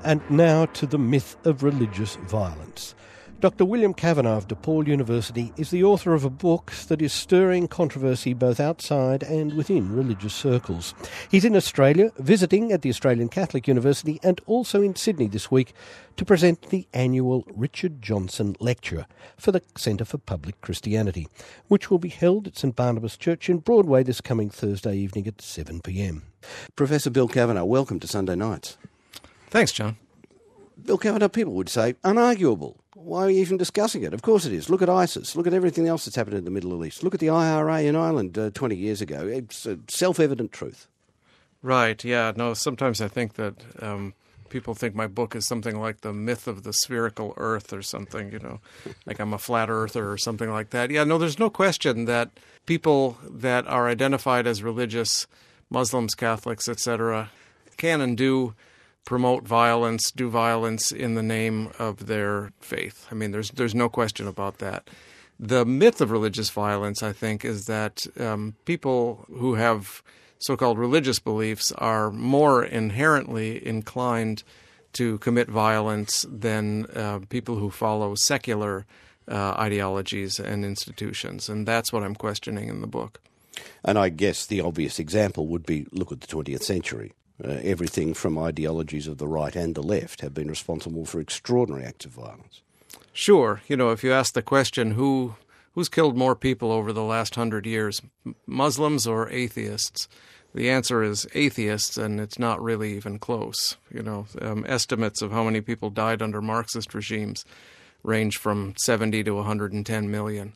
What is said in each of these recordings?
And now to the myth of religious violence. Dr. William Kavanagh of DePaul University is the author of a book that is stirring controversy both outside and within religious circles. He's in Australia, visiting at the Australian Catholic University and also in Sydney this week to present the annual Richard Johnson Lecture for the Centre for Public Christianity, which will be held at St Barnabas Church in Broadway this coming Thursday evening at 7 p.m. Professor Bill Kavanagh, welcome to Sunday Nights. Thanks, John. Bill Kavanagh, people would say, unarguable. Why are you even discussing it? Of course it is. Look at ISIS. Look at everything else that's happened in the Middle East. Look at the IRA in Ireland 20 years ago. It's a self-evident truth. Right, yeah. No, sometimes I think that people think my book is something like the myth of the spherical earth or something, like I'm a flat earther or something like that. Yeah, no, there's no question that people that are identified as religious, Muslims, Catholics, etc., can and do promote violence, do violence in the name of their faith. I mean, there's no question about that. The myth of religious violence, I think, is that people who have so-called religious beliefs are more inherently inclined to commit violence than people who follow secular ideologies and institutions. And that's what I'm questioning in the book. And I guess the obvious example would be, look at the 20th century. Everything from ideologies of the right and the left have been responsible for extraordinary acts of violence. Sure. If you ask the question, who's killed more people over the last 100 years, Muslims or atheists? The answer is atheists, and it's not really even close. Estimates of how many people died under Marxist regimes range from 70 to 110 million.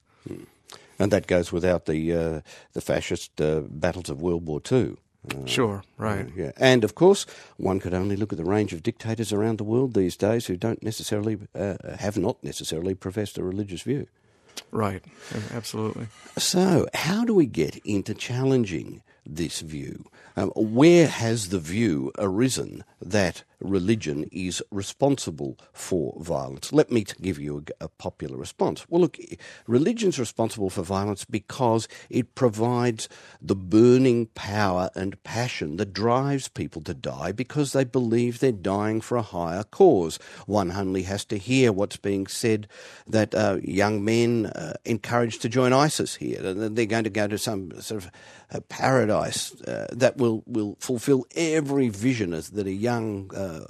And that goes without the fascist battles of World War II. Sure, right. Yeah. And, of course, one could only look at the range of dictators around the world these days who don't necessarily, have not necessarily professed a religious view. Right, absolutely. So, how do we get into challenging this view? Where has the view arisen that religion is responsible for violence? Let me give you a popular response. Well, look, religion's responsible for violence because it provides the burning power and passion that drives people to die because they believe they're dying for a higher cause. One only has to hear what's being said that young men encouraged to join ISIS here. They're going to go to some sort of paradise that will fulfill every vision that a young,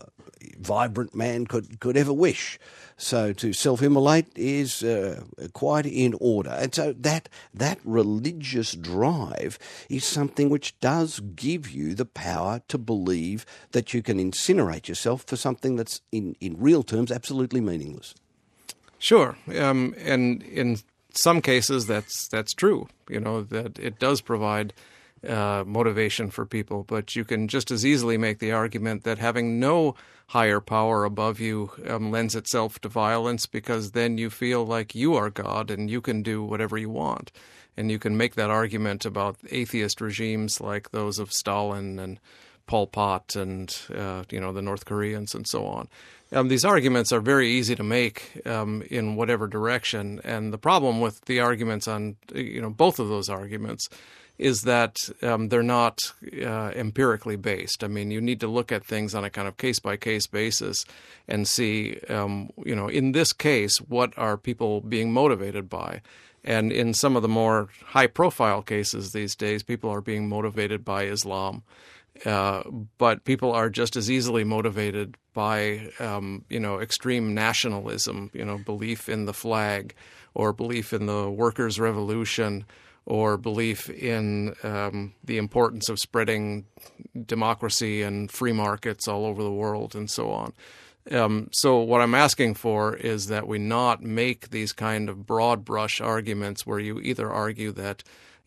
vibrant man could ever wish. So to self-immolate is quite in order. And so that religious drive is something which does give you the power to believe that you can incinerate yourself for something that's, in real terms, absolutely meaningless. Sure. And in some cases that's true, that it does provide motivation for people, but you can just as easily make the argument that having no higher power above you lends itself to violence because then you feel like you are God and you can do whatever you want. And you can make that argument about atheist regimes like those of Stalin and Pol Pot and the North Koreans and so on. These arguments are very easy to make in whatever direction, and the problem with the arguments on both of those arguments is that they're not empirically based. I mean, you need to look at things on a kind of case-by-case basis and see, in this case, what are people being motivated by? And in some of the more high-profile cases these days, people are being motivated by Islam. But people are just as easily motivated by, extreme nationalism, belief in the flag or belief in the workers' revolution or belief in the importance of spreading democracy and free markets all over the world and so on. So what I'm asking for is that we not make these kind of broad brush arguments where you either argue that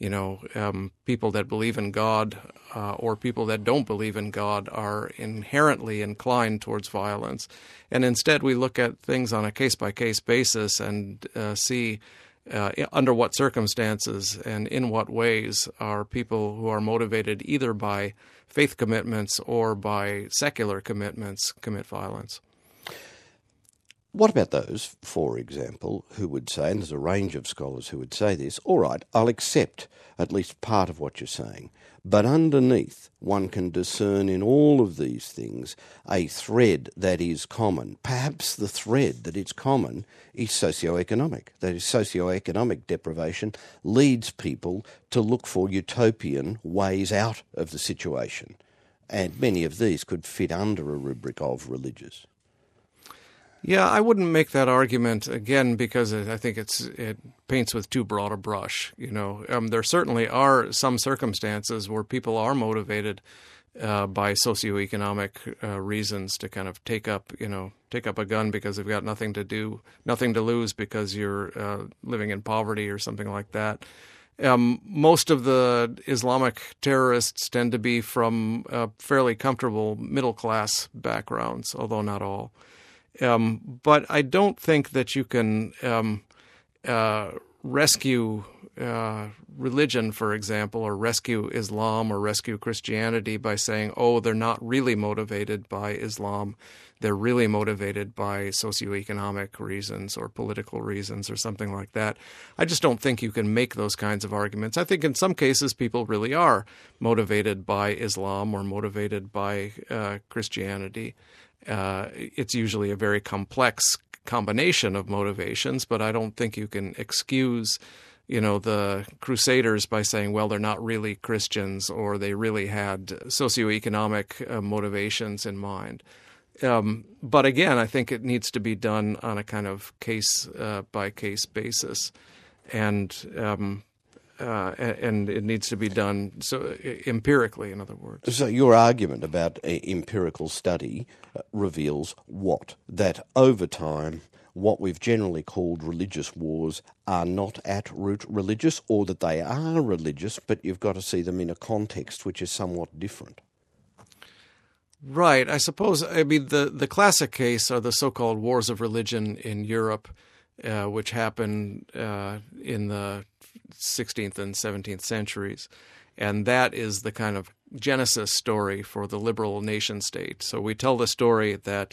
people that believe in God or people that don't believe in God are inherently inclined towards violence. And instead we look at things on a case-by-case basis and see under what circumstances and in what ways are people who are motivated either by faith commitments or by secular commitments commit violence. What about those, for example, who would say, and there's a range of scholars who would say this, all right, I'll accept at least part of what you're saying, but underneath one can discern in all of these things a thread that is common. Perhaps the thread that is common is socioeconomic. That is, socioeconomic deprivation leads people to look for utopian ways out of the situation. And many of these could fit under a rubric of religious. Yeah, I wouldn't make that argument again because I think it paints with too broad a brush. There certainly are some circumstances where people are motivated by socioeconomic reasons to kind of take up a gun because they've got nothing to lose because you're living in poverty or something like that. Most of the Islamic terrorists tend to be from fairly comfortable middle class backgrounds, although not all. But I don't think that you can rescue religion, for example, or rescue Islam or rescue Christianity by saying, oh, they're not really motivated by Islam. They're really motivated by socioeconomic reasons or political reasons or something like that. I just don't think you can make those kinds of arguments. I think in some cases people really are motivated by Islam or motivated by Christianity. It's usually a very complex combination of motivations, but I don't think you can excuse, the Crusaders by saying, well, they're not really Christians or they really had socioeconomic motivations in mind. But again, I think it needs to be done on a kind of case-by-case basis, and it needs to be done so empirically, in other words. So your argument about empirical study reveals what? That over time, what we've generally called religious wars are not at root religious, or that they are religious, but you've got to see them in a context which is somewhat different. Right. I suppose, the classic case are the so-called wars of religion in Europe, which happened in the 16th and 17th centuries. And that is the kind of genesis story for the liberal nation state. So we tell the story that,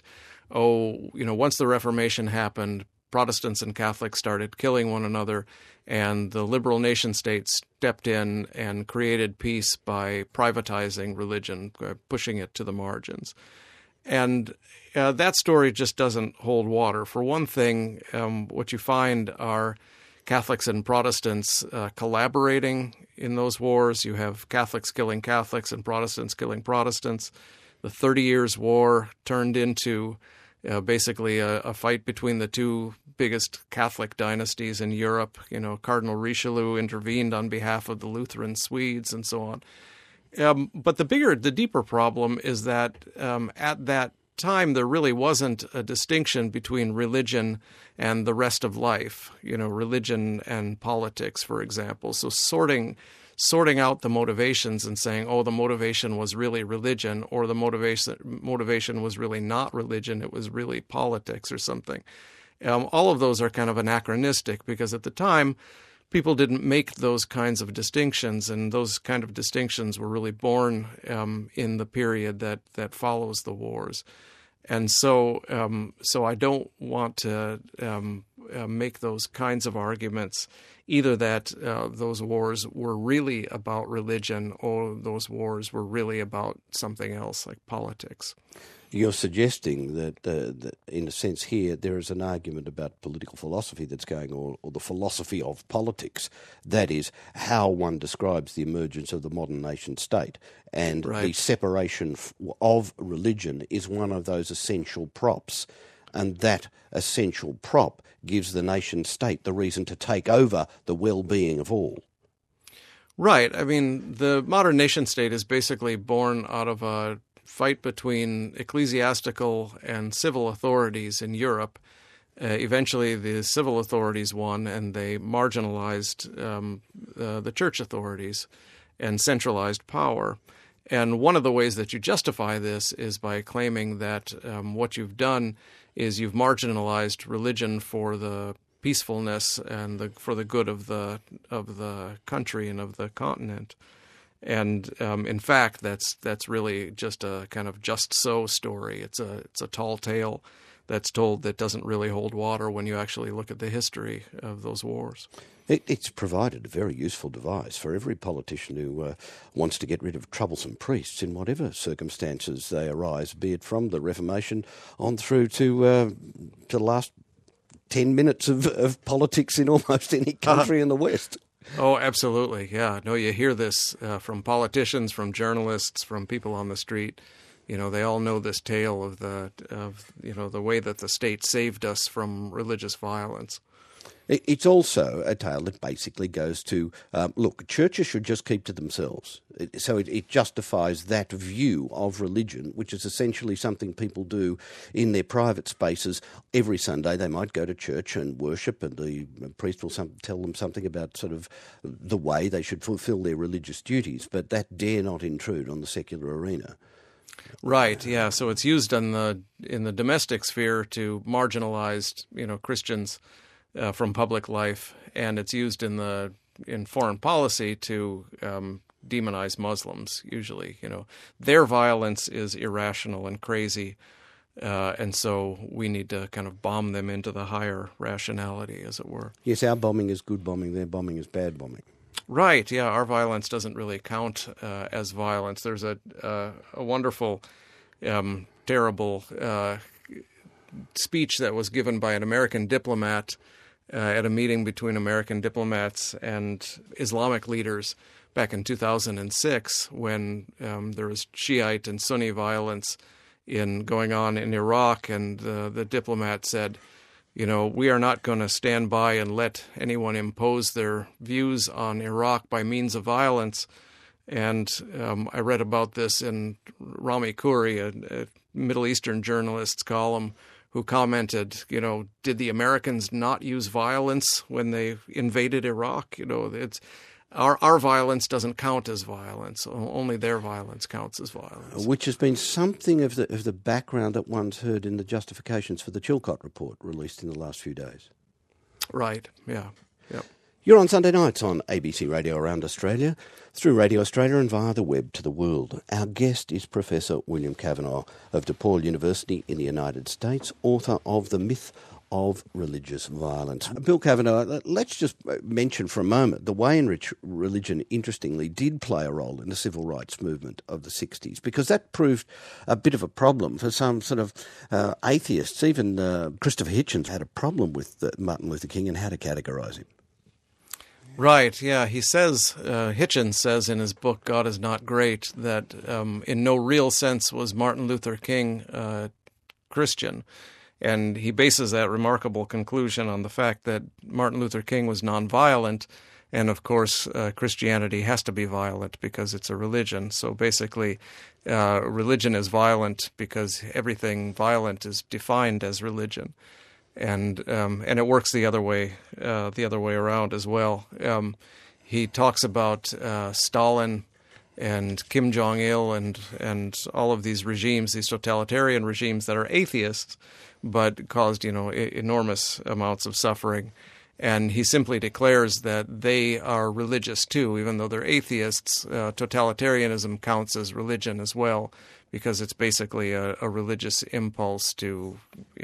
once the Reformation happened, Protestants and Catholics started killing one another, and the liberal nation state stepped in and created peace by privatizing religion, pushing it to the margins. And that story just doesn't hold water. For one thing, what you find are Catholics and Protestants collaborating in those wars. You have Catholics killing Catholics and Protestants killing Protestants. The 30 Years' War turned into basically a fight between the two biggest Catholic dynasties in Europe. Cardinal Richelieu intervened on behalf of the Lutheran Swedes and so on. But the deeper problem is that at that time there really wasn't a distinction between religion and the rest of life, religion and politics, for example. So sorting out the motivations and saying, oh, the motivation was really religion, or the motivation was really not religion, it was really politics or something. All of those are kind of anachronistic because at the time people didn't make those kinds of distinctions, and those kind of distinctions were really born in the period that follows the wars. And so I don't want to make those kinds of arguments, either that those wars were really about religion or those wars were really about something else like politics. You're suggesting that in a sense here, there is an argument about political philosophy that's going on, or the philosophy of politics. That is how one describes the emergence of the modern nation state. And right. The separation of religion is one of those essential props. And that essential prop gives the nation state the reason to take over the well-being of all. Right. The modern nation state is basically born out of a fight between ecclesiastical and civil authorities in Europe. Eventually, the civil authorities won, and they marginalized the church authorities and centralized power. And one of the ways that you justify this is by claiming that what you've done is you've marginalized religion for the peacefulness and for the good of the country and of the continent. And in fact, that's really just a kind of just so story. It's a tall tale that's told that doesn't really hold water when you actually look at the history of those wars. It's provided a very useful device for every politician who wants to get rid of troublesome priests in whatever circumstances they arise, be it from the Reformation on through to the last 10 minutes of politics in almost any country in the West. Oh, absolutely. Yeah. No, you hear this from politicians, from journalists, from people on the street. You know, they all know this tale of the way that the state saved us from religious violence. It's also a tale that basically goes to, look, churches should just keep to themselves. So it justifies that view of religion, which is essentially something people do in their private spaces. Every Sunday they might go to church and worship, and the priest will tell them something about sort of the way they should fulfill their religious duties, but that dare not intrude on the secular arena. Right, yeah. So it's used in the domestic sphere to marginalize, Christians from public life, and it's used in foreign policy to demonize Muslims. Usually, their violence is irrational and crazy, and so we need to kind of bomb them into the higher rationality, as it were. Yes, our bombing is good bombing; their bombing is bad bombing. Right. Yeah, our violence doesn't really count as violence. There's a wonderful, terrible speech that was given by an American diplomat at a meeting between American diplomats and Islamic leaders back in 2006 when there was Shiite and Sunni violence going on in Iraq, and the diplomat said, we are not going to stand by and let anyone impose their views on Iraq by means of violence. And I read about this in Rami Khouri, a Middle Eastern journalist's column, who commented, did the Americans not use violence when they invaded Iraq? It's our violence doesn't count as violence. Only their violence counts as violence. Which has been something of the background that one's heard in the justifications for the Chilcot report released in the last few days. Right, yeah. Yep. You're on Sunday nights on ABC Radio around Australia, through Radio Australia and via the web to the world. Our guest is Professor William Kavanagh of DePaul University in the United States, author of The Myth of Religious Violence. Bill Kavanagh, let's just mention for a moment the way in which religion, interestingly, did play a role in the civil rights movement of the 60s, because that proved a bit of a problem for some sort of atheists. Even Christopher Hitchens had a problem with Martin Luther King and how to categorise him. Right, yeah. He says, Hitchens says in his book, God is Not Great, that in no real sense was Martin Luther King Christian. And he bases that remarkable conclusion on the fact that Martin Luther King was nonviolent, and of course Christianity has to be violent because it's a religion. So basically religion is violent because everything violent is defined as religion. And it works the other way around as well. He talks about Stalin and Kim Jong-il and all of these regimes, these totalitarian regimes that are atheists, but caused enormous amounts of suffering. And he simply declares that they are religious too, even though they're atheists. Totalitarianism counts as religion as well, because it's basically a religious impulse to,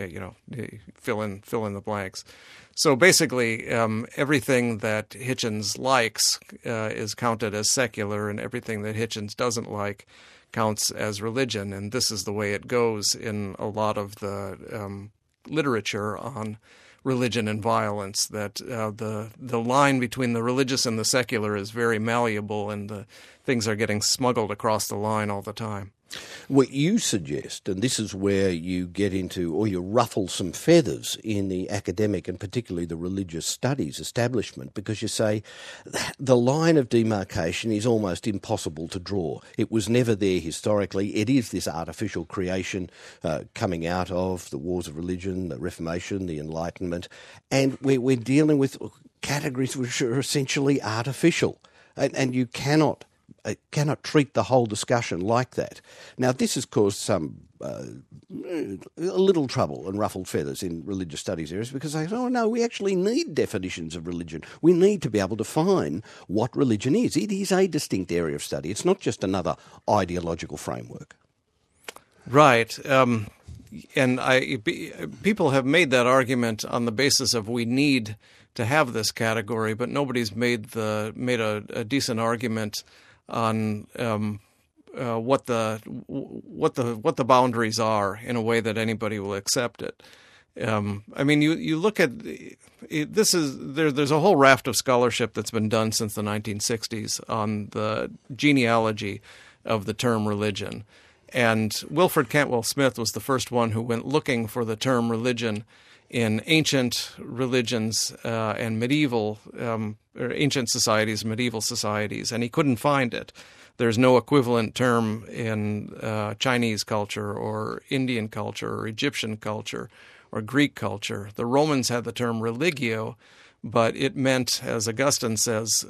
fill in the blanks. So basically, everything that Hitchens likes is counted as secular, and everything that Hitchens doesn't like counts as religion. And this is the way it goes in a lot of the literature on religion and violence, that the line between the religious and the secular is very malleable, and the things are getting smuggled across the line all the time. What you suggest, and this is where you get into, or you ruffle some feathers in the academic and particularly the religious studies establishment, because you say the line of demarcation is almost impossible to draw. It was never there historically. It is this artificial creation coming out of the wars of religion, the Reformation, the Enlightenment, and we're dealing with categories which are essentially artificial, and you cannot treat the whole discussion like that. Now, this has caused some a little trouble and ruffled feathers in religious studies areas, because they say, oh no, we actually need definitions of religion. We need to be able to define what religion is. It is a distinct area of study. It's not just another ideological framework. Right. people have made that argument on the basis of we need to have this category, but nobody's made a decent argument on what the boundaries are in a way that anybody will accept it. I mean, you look at this there's a whole raft of scholarship that's been done since the 1960s on the genealogy of the term religion. And Wilfred Cantwell Smith was the first one who went looking for the term religion in ancient religions and medieval or ancient societies, medieval societies, and he couldn't find it. There's no equivalent term in Chinese culture or Indian culture or Egyptian culture or Greek culture. The Romans had the term religio, but it meant, as Augustine says,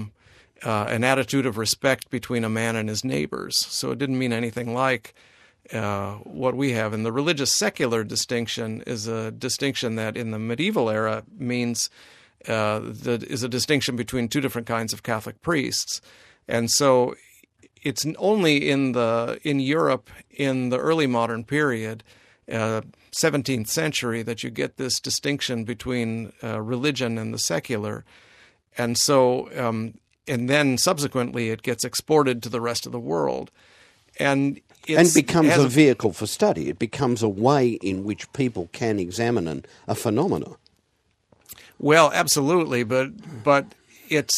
an attitude of respect between a man and his neighbors. So it didn't mean anything like what we have. And the religious-secular distinction is a distinction that in the medieval era means is a distinction between two different kinds of Catholic priests. And so it's only in Europe in the early modern period, 17th century, that you get this distinction between religion and the secular. And so and then subsequently it gets exported to the rest of the world. And becomes a vehicle for study. It becomes a way in which people can examine a phenomena. Well, absolutely, but it's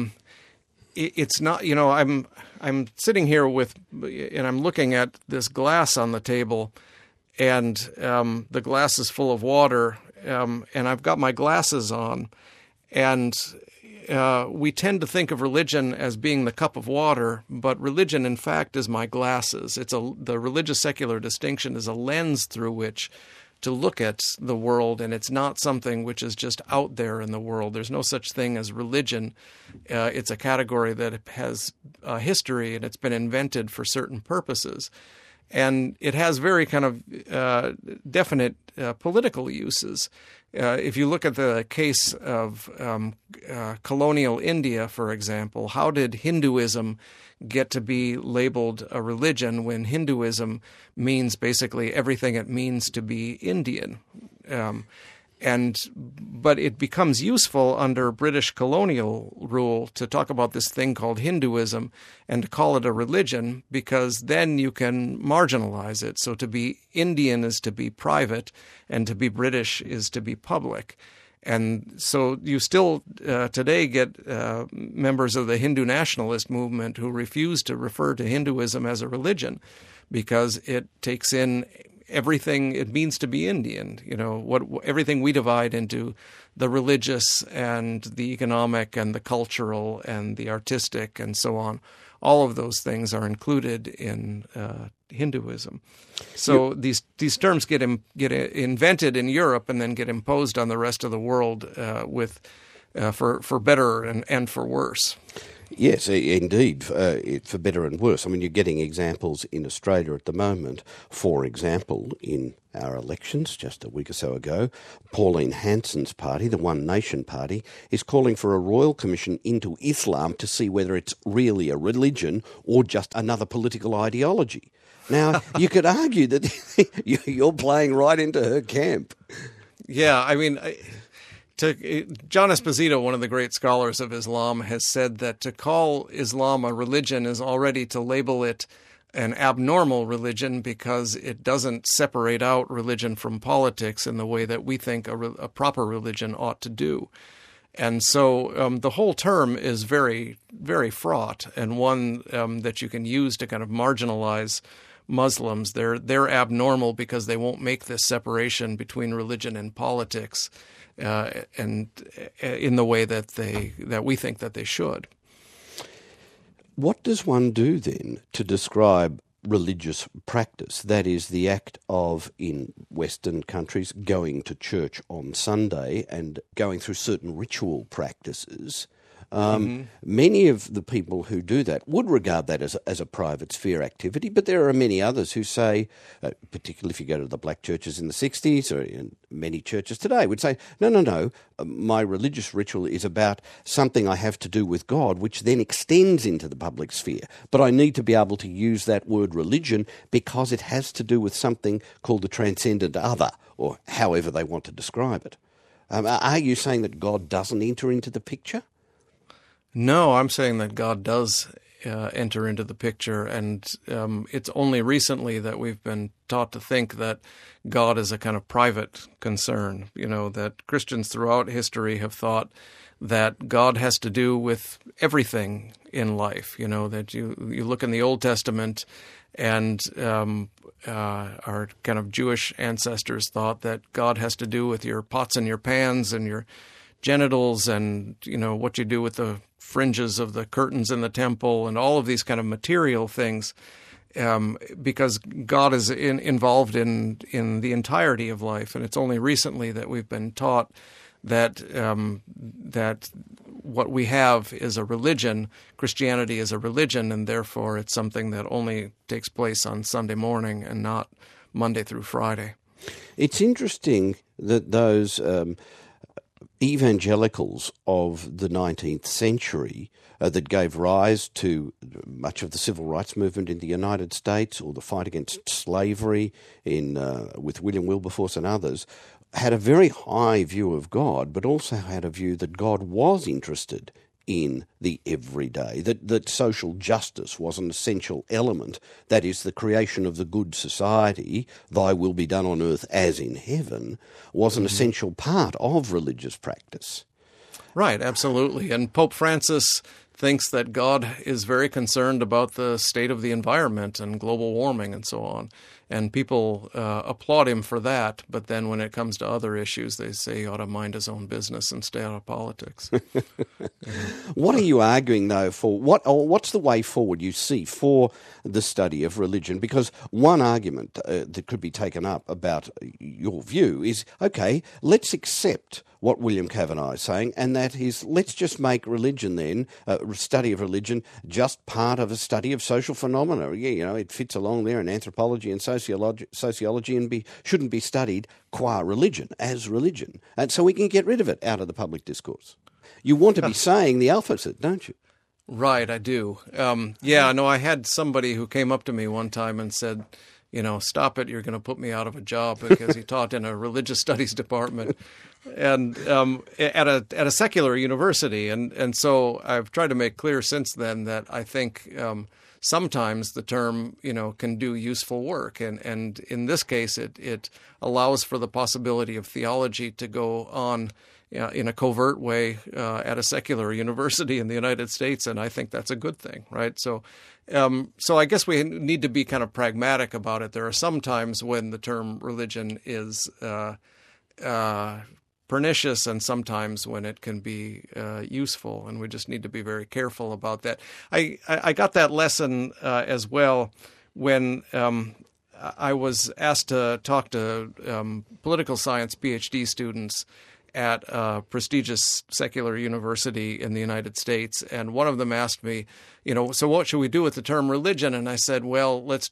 not. You know, I'm sitting here and I'm looking at this glass on the table, and the glass is full of water, and I've got my glasses on, and we tend to think of religion as being the cup of water, but religion, in fact, is my glasses. The religious-secular distinction is a lens through which to look at the world, and it's not something which is just out there in the world. There's no such thing as religion. It's a category that has a history, and it's been invented for certain purposes. And it has very kind of definite political uses. If you look at the case of colonial India, for example, how did Hinduism get to be labeled a religion when Hinduism means basically everything it means to be Indian? But it becomes useful under British colonial rule to talk about this thing called Hinduism and to call it a religion, because then you can marginalize it. So to be Indian is to be private, and to be British is to be public. And so you still today get members of the Hindu nationalist movement who refuse to refer to Hinduism as a religion because it takes in everything it means to be Indian. You know, everything we divide into the religious and the economic and the cultural and the artistic and so on. All of those things are included in Hinduism. So these terms get invented in Europe and then get imposed on the rest of the world for better and for worse. Yes, indeed, for better and worse. I mean, you're getting examples in Australia at the moment. For example, in our elections just a week or so ago, Pauline Hanson's party, the One Nation Party, is calling for a royal commission into Islam to see whether it's really a religion or just another political ideology. Now, you could argue that you're playing right into her camp. Yeah, I mean... John Esposito, one of the great scholars of Islam, has said that to call Islam a religion is already to label it an abnormal religion because it doesn't separate out religion from politics in the way that we think a proper religion ought to do. And so the whole term is very, very fraught, and one that you can use to kind of marginalize Muslims. They're abnormal because they won't make this separation between religion and politics. And in the way that we think that they should. What does one do then to describe religious practice? That is the act of, in Western countries, going to church on Sunday and going through certain ritual practices Many of the people who do that would regard that as a private sphere activity, but there are many others who say, particularly if you go to the black churches in the 60s or in many churches today, would say, no, my religious ritual is about something I have to do with God, which then extends into the public sphere. But I need to be able to use that word religion because it has to do with something called the transcendent other, or however they want to describe it. Are you saying that God doesn't enter into the picture? No, I'm saying that God does enter into the picture, and it's only recently that we've been taught to think that God is a kind of private concern. You know, that Christians throughout history have thought that God has to do with everything in life. You know, that you look in the Old Testament, and our kind of Jewish ancestors thought that God has to do with your pots and your pans and your genitals, and you know what you do with the fringes of the curtains in the temple, and all of these kind of material things, because God is involved in the entirety of life. And it's only recently that we've been taught that that what we have is a religion. Christianity is a religion, and therefore it's something that only takes place on Sunday morning and not Monday through Friday. It's interesting that those evangelicals of the 19th century that gave rise to much of the civil rights movement in the United States, or the fight against slavery with William Wilberforce and others, had a very high view of God, but also had a view that God was interested in the everyday, that social justice was an essential element, that is, the creation of the good society, thy will be done on earth as in heaven, was an essential part of religious practice. Right, absolutely. And Pope Francis thinks that God is very concerned about the state of the environment and global warming and so on. And people applaud him for that, but then when it comes to other issues, they say he ought to mind his own business and stay out of politics. What are you arguing, though, for? What's the way forward you see for the study of religion? Because one argument that could be taken up about your view is, okay, let's accept what William Kavanagh is saying, and that is, let's just make religion then, study of religion, just part of a study of social phenomena. Yeah, you know, it fits along there in anthropology and sociology, and shouldn't be studied qua religion, as religion. And so we can get rid of it out of the public discourse. You want to be saying the opposite, don't you? Right, I do. I had somebody who came up to me one time and said, stop it, you're going to put me out of a job, because he taught in a religious studies department and at a secular university. And so I've tried to make clear since then that I think sometimes the term, can do useful work. And in this case, it allows for the possibility of theology to go on in a covert way at a secular university in the United States, and I think that's a good thing, right? So I guess we need to be kind of pragmatic about it. There are some times when the term religion is pernicious, and sometimes when it can be useful, and we just need to be very careful about that. I got that lesson as well when I was asked to talk to political science PhD students at a prestigious secular university in the United States. And one of them asked me, so what should we do with the term religion? And I said, well, let's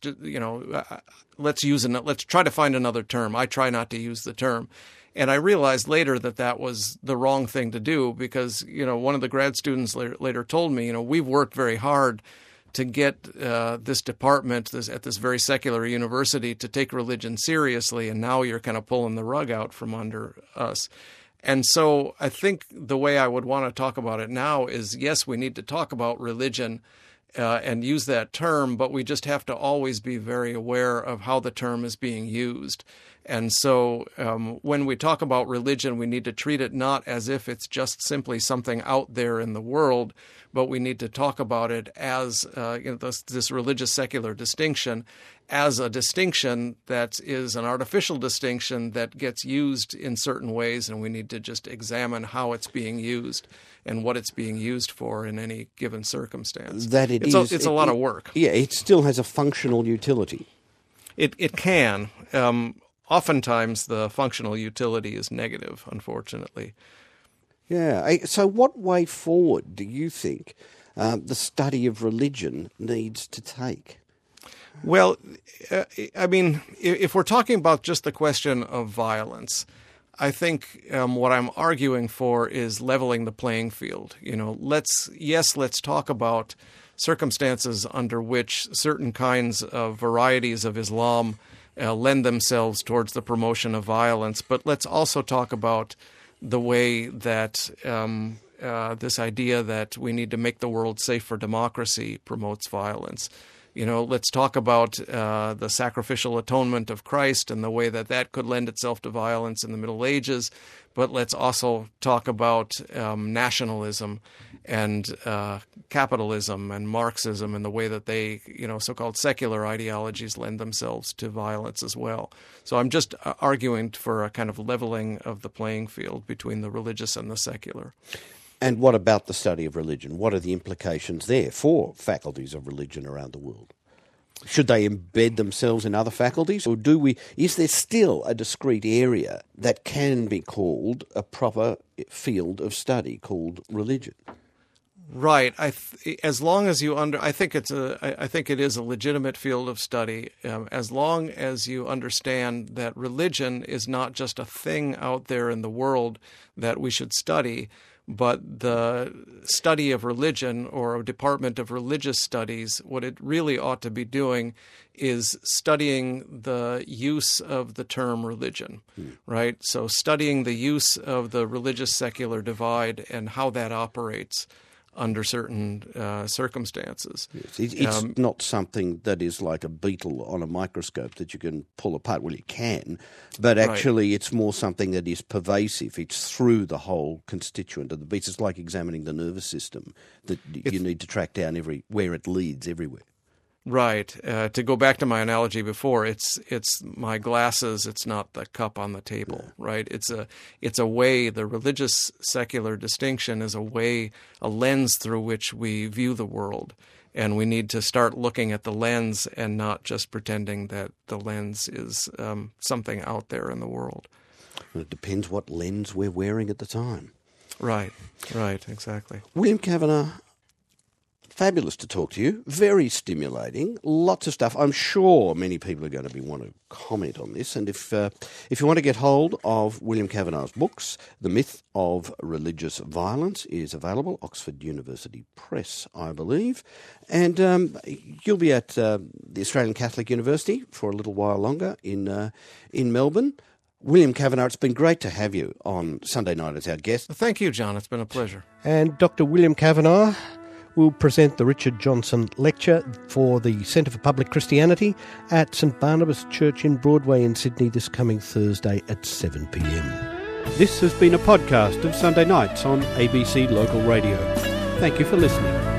try to find another term. I try not to use the term. And I realized later that was the wrong thing to do, because, one of the grad students later told me, we've worked very hard to get this department at this very secular university to take religion seriously, and now you're kind of pulling the rug out from under us. And so I think the way I would want to talk about it now is, yes, we need to talk about religion and use that term, but we just have to always be very aware of how the term is being used. And so when we talk about religion, we need to treat it not as if it's just simply something out there in the world, but we need to talk about it as this religious secular distinction as a distinction that is an artificial distinction that gets used in certain ways, and we need to just examine how it's being used and what it's being used for in any given circumstance. It's a lot of work. Yeah, it still has a functional utility. It can. Oftentimes the functional utility is negative, unfortunately. Yeah. So what way forward do you think the study of religion needs to take? Well, I mean, if we're talking about just the question of violence, I think what I'm arguing for is leveling the playing field. You know, let's talk about circumstances under which certain kinds of varieties of Islam lend themselves towards the promotion of violence, but let's also talk about the way that this idea that we need to make the world safe for democracy promotes violence. You know, let's talk about the sacrificial atonement of Christ and the way that that could lend itself to violence in the Middle Ages. But let's also talk about nationalism and capitalism and Marxism and the way that they, you know, so-called secular ideologies lend themselves to violence as well. So I'm just arguing for a kind of leveling of the playing field between the religious and the secular. And what about the study of religion? What are the implications there for faculties of religion around the world? Should they embed themselves in other faculties, or is there still a discrete area that can be called a proper field of study called religion? Right. As long as you I think it is a legitimate field of study. As long as you understand that religion is not just a thing out there in the world that we should study, but the study of religion or a department of religious studies, what it really ought to be doing is studying the use of the term religion, right? So studying the use of the religious-secular divide and how that operates under certain circumstances. Yes. It's not something that is like a beetle on a microscope that you can pull apart. Well, you can, but actually it's more something that is pervasive. It's through the whole constituent of the beast. It's like examining the nervous system that you need to track down where it leads everywhere. Right. To go back to my analogy before, it's my glasses. It's not the cup on the table. Yeah. Right. It's a way. The religious secular distinction is a lens through which we view the world, and we need to start looking at the lens and not just pretending that the lens is something out there in the world. Well, it depends what lens we're wearing at the time. Right. Right. Exactly. William Kavanagh. Fabulous to talk to you. Very stimulating. Lots of stuff. I'm sure many people are going to want to comment on this. And if you want to get hold of William Kavanagh's books, The Myth of Religious Violence is available, Oxford University Press, I believe. And you'll be at the Australian Catholic University for a little while longer in Melbourne. William Kavanagh, it's been great to have you on Sunday night as our guest. Thank you, John. It's been a pleasure. And Dr. William Kavanagh will present the Richard Johnson Lecture for the Centre for Public Christianity at St Barnabas Church in Broadway in Sydney this coming Thursday at 7 p.m. This has been a podcast of Sunday Nights on ABC Local Radio. Thank you for listening.